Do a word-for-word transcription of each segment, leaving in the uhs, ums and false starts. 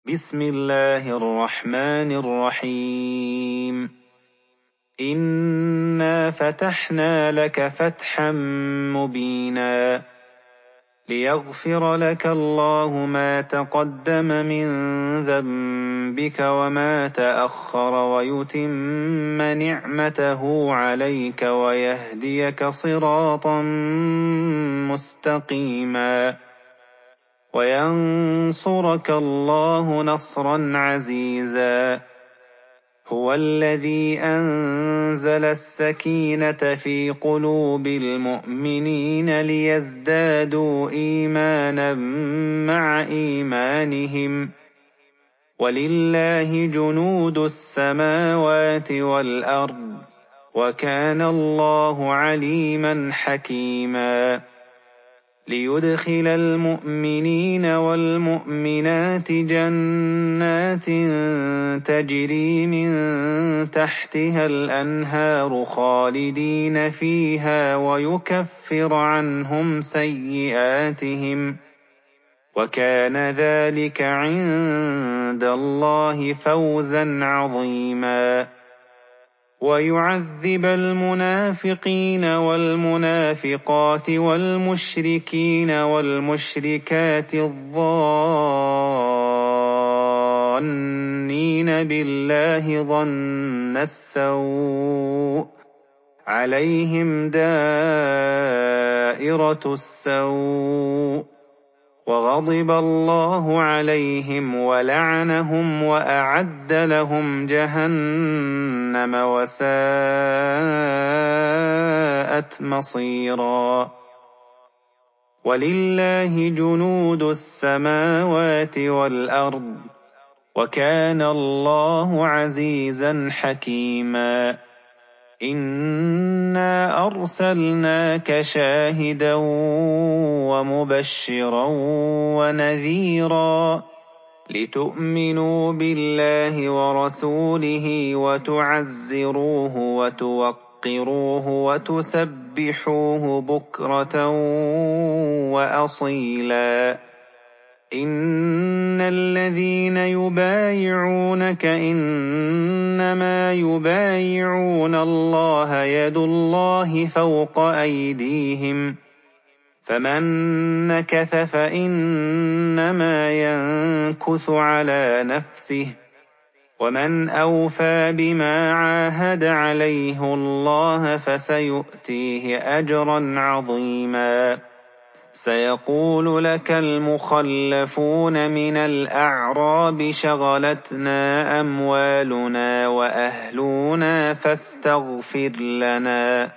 بسم الله الرحمن الرحيم إنا فتحنا لك فتحا مبينا ليغفر لك الله ما تقدم من ذنبك وما تأخر ويتم نعمته عليك ويهديك صراطا مستقيما وينصرك الله نصرا عزيزا هو الذي أنزل السكينة في قلوب المؤمنين ليزدادوا إيمانا مع إيمانهم ولله جنود السماوات والأرض وكان الله عليما حكيما ليدخل المؤمنين والمؤمنات جنات تجري من تحتها الأنهار خالدين فيها ويكفر عنهم سيئاتهم وكان ذلك عند الله فوزا عظيما ويعذب المنافقين والمنافقات والمشركين والمشركات الظانين بالله ظن السوء عليهم دائرة السوء وغضب الله عليهم ولعنهم وأعد لهم جهنم وساءت مصيرا ولله جنود السماوات والأرض وكان الله عزيزا حكيما إنا أرسلناك شاهدا ومبشرا ونذيرا لتؤمنوا بالله ورسوله وتعزروه وتوقروه وتسبحوه بكرة وأصيلا إن الذين يبايعونك إنما يبايعون الله يد الله فوق أيديهم فمن نكث فإنما ينكث على نفسه ومن أوفى بما عاهد عليه الله فسيؤتيه أجرا عظيما سيقول لك المخلفون من الأعراب شغلتنا أموالنا وأهلنا فاستغفر لنا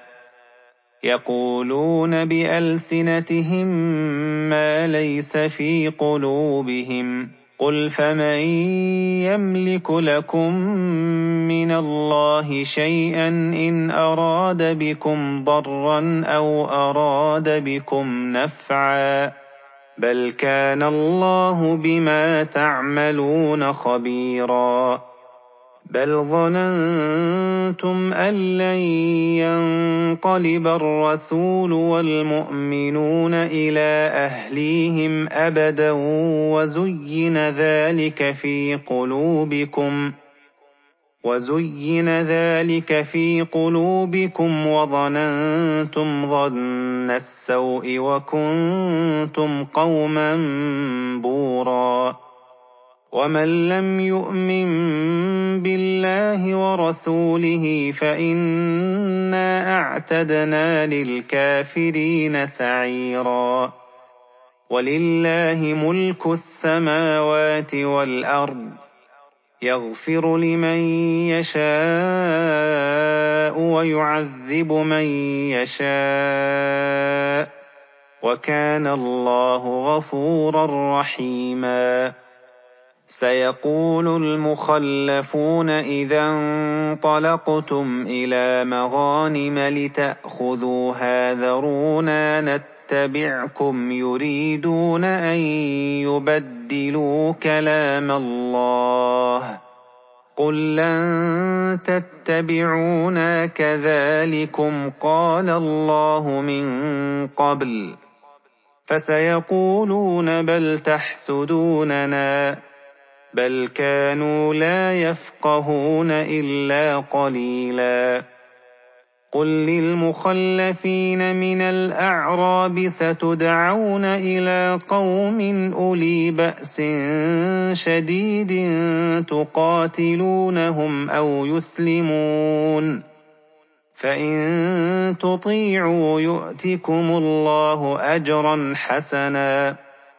يقولون بألسنتهم ما ليس في قلوبهم قل فمن يملك لكم من الله شيئا إن أراد بكم ضرا أو أراد بكم نفعا بل كان الله بما تعملون خبيرا بل ظننتم أن لن ينقلب الرسول والمؤمنون إلى أهليهم أبدا وزين ذلك في قلوبكم وزين ذلك في قلوبكم وظننتم ظن السوء وكنتم قوما بورا ومن لم يؤمن بالله ورسوله فإنا أعتدنا للكافرين سعيرا ولله ملك السماوات والأرض يغفر لمن يشاء ويعذب من يشاء وكان الله غفورا رحيما سيقول المخلفون إذا انطلقتم إلى مغانم لتأخذوها ذرونا نتبعكم يريدون أن يبدلوا كلام الله قل لن تتبعونا كذلكم قال الله من قبل فسيقولون بل تحسدوننا بل كانوا لا يفقهون إلا قليلا. قل للمخلفين من الأعراب ستدعون إلى قوم أولي بأس شديد تقاتلونهم أو يسلمون، فإن تطيعوا يؤتكم الله أجرا حسنا،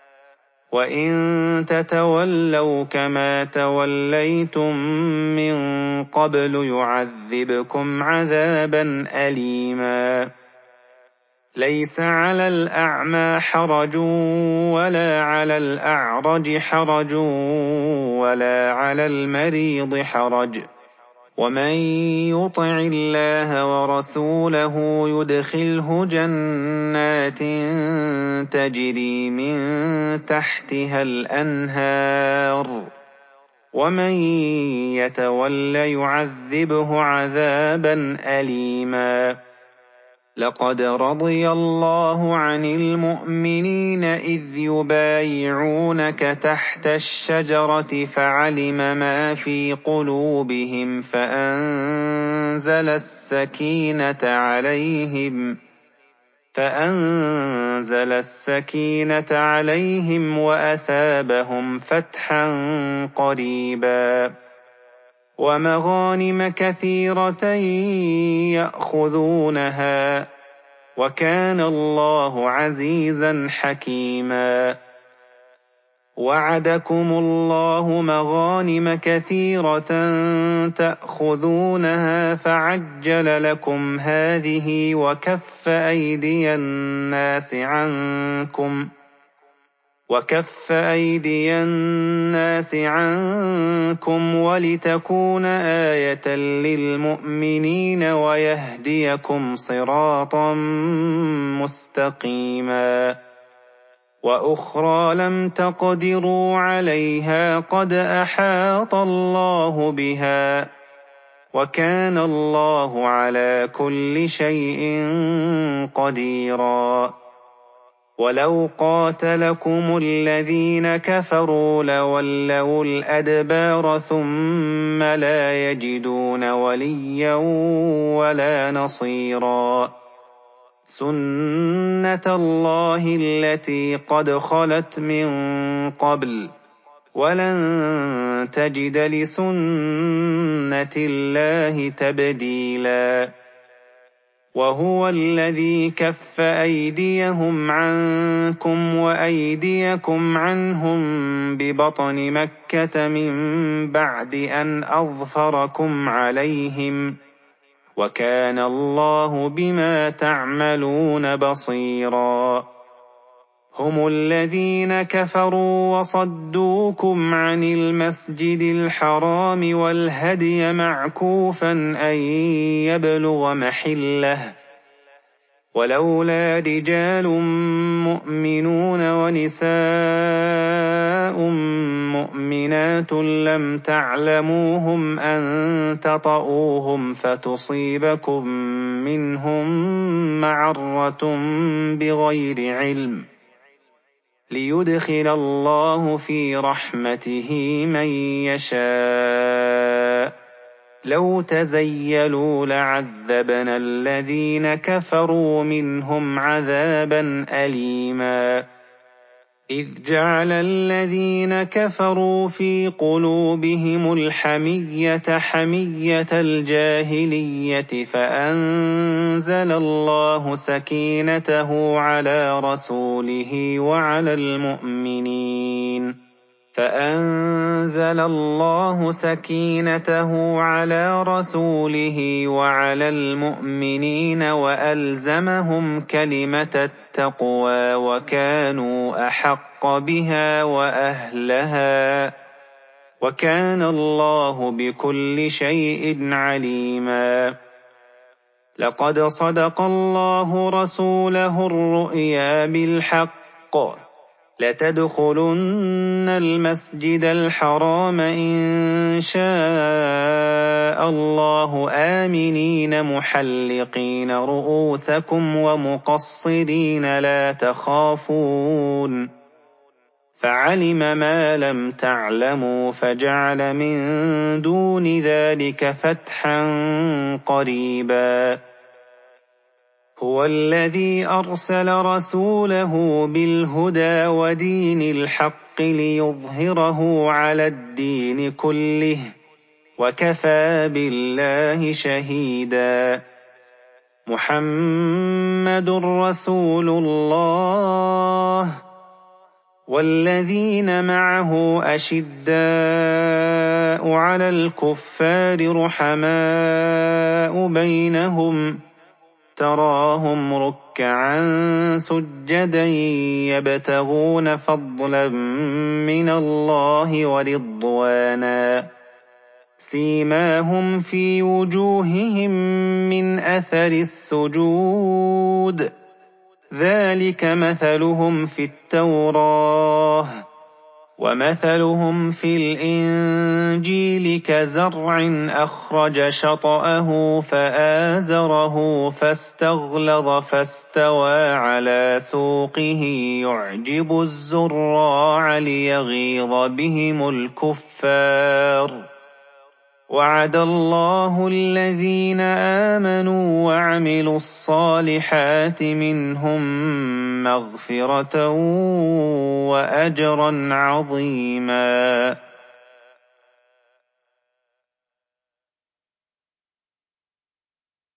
وإن تتولوا كما توليتم من قبل يعذبكم عذابا أليما. ليس على الأعمى حرج ولا على الأعرج حرج ولا على المريض حرج، ومن يطع الله ورسوله يدخله جنات تجري من تحتها الأنهار، ومن يتول يعذبه عذابا أليما. لقد رضي الله عن المؤمنين إذ يبايعونك تحت الشجرة فعلم ما في قلوبهم فأنزل السكينة عليهم فأنزل السكينة عليهم وأثابهم فتحا قريبا، ومغانم كثيرة يأخذونها، وكان الله عزيزا حكيما. وعدكم الله مغانم كثيرة تأخذونها فعجل لكم هذه وكف أيدي الناس عنكم وكف أيدي الناس عنكم ولتكون آية للمؤمنين ويهديكم صراطا مستقيما. وأخرى لم تقدروا عليها قد أحاط الله بها، وكان الله على كل شيء قديرا. ولو قاتلكم الذين كفروا لولوا الأدبار ثم لا يجدون وليا ولا نصيرا. سنة الله التي قد خلت من قبل، ولن تجد لسنة الله تبديلا. وهو الذي كف أيديهم عنكم وأيديكم عنهم ببطن مكة من بعد أن أظفركم عليهم، وكان الله بما تعملون بصيرا. هم الذين كفروا وصدوكم عن المسجد الحرام والهدي معكوفا أن يبلغ محله، ولولا رجال مؤمنون ونساء مؤمنات لم تعلموهم أن تطؤوهم فتصيبكم منهم معرة بغير علم، ليدخل الله في رحمته من يشاء. لو تزيلوا لعذبنا الذين كفروا منهم عذابا أليما. إذ جعل الذين كفروا في قلوبهم الحمية حمية الجاهلية فأنزل الله سكينته على رسوله وعلى المؤمنين فأنزل الله سكينته على رسوله وعلى المؤمنين وألزمهم كلمة التقوى وكانوا أحق بها وأهلها، وكان الله بكل شيء عليما. لقد صدق الله رسوله الرؤيا بالحق لتدخلن المسجد الحرام إن شاء الله آمنين محلقين رؤوسكم ومقصرين لا تخافون، فعلم ما لم تعلموا فجعل من دون ذلك فتحا قريبا هو الذي أرسل رسوله بالهدى ودين الحق ليظهره على الدين كله وكفى بالله شهيدا محمد رسول الله والذين معه أشداء على الكفار رحماء بينهم تراهم ركعا سجدا يبتغون فضلا من الله ورضوانا سيماهم في وجوههم من أثر السجود ذلك مثلهم في التوراة ومثلهم في الإنجيل كزرع أخرج شطأه فآزره فاستغلظ فاستوى على سوقه يعجب الزراع ليغيظ بهم الكفار وعد الله الذين آمنوا وعملوا الصالحات منهم مغفرة وأجرا عظيما